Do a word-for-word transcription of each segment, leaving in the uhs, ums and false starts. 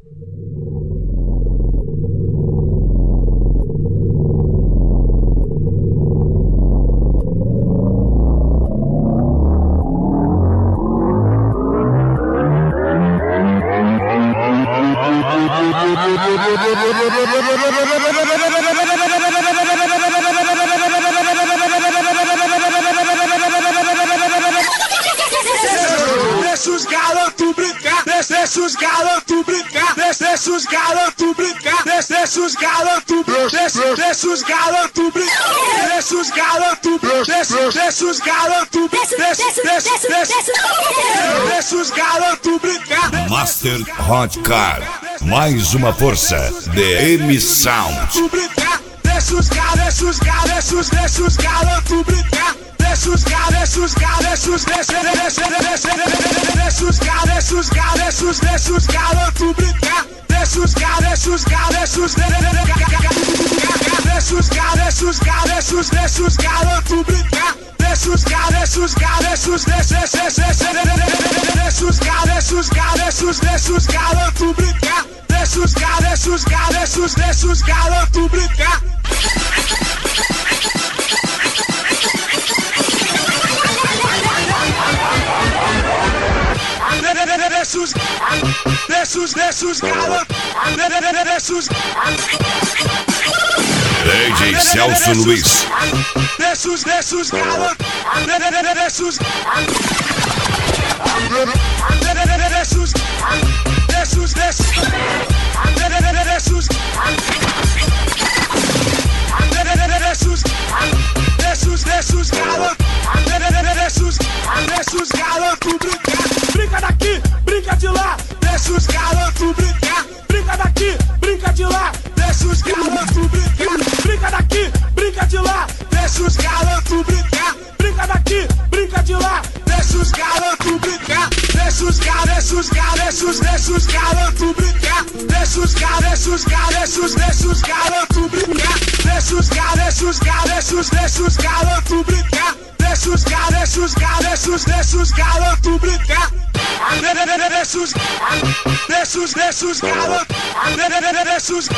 Deixa os garotos brincar, deixa os garotos brincar, deixa os garotos brincar, deixa os garotos brincar, deixa os garotos brincar, deixa os garotos brincar, deixa os garotos brincar, deixa os garotos brincar. Master Hot Car, mais uma força de M Sound. Deixa os garotos, deixa os deixa os garotos brincar. Deixa os garotos, garotos, deixa, deixa, deixa, deixa os garotos, garotos, deixa os garotos brincar. Deixa os garotos, garotos, deixa os garotos, garotos, deixa os garotos brincar. Deixa os garotos, garotos, deixa, deixa, deixa os garotos, garotos, deixa os garotos brincar. Deixa os garotos, garotos, deixa os garotos brincar. Deixa os, deixa os, deixa os garotos, deixa os, D J Celso Luiz. Deixa os, deixa os garotos, deixa os, deixa os, deixa os, deixa os, deixa os, deixa os, deixa os garotos, deixa os, deixa os garotos brincar. Brinca daqui, brinca de lá, deixa os garotos brincar. Brinca daqui, brinca de lá, deixa os garotos brincar. Brinca daqui, brinca de lá, deixa os garotos brincar. Brinca daqui, brinca de lá, deixa os garotos brincar. Deixa os garotos, garotos, deixa os garotos brincar. Deixa os garotos, garotos, deixa os garotos brincar. Deixa os garotos, garotos, deixa os garotos brincar. Deixa os garotos, garotos, deixa os garotos brincar. Deixa os, deixa os, deixa os garotos, deixa os,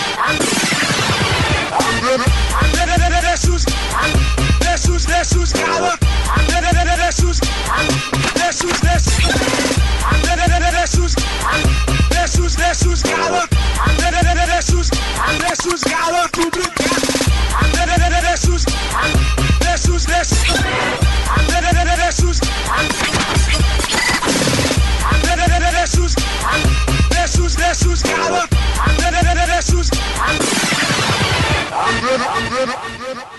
deixa os, deixa os, deixa os garotos, deixa os, deixa os, deixa os, deixa os, deixa os garotos, deixa os, deixa os garotos brincar. Deixa os, deixa os, deixa os, deixa os, deixa os, deixa os, deixa os garotos, deixa os.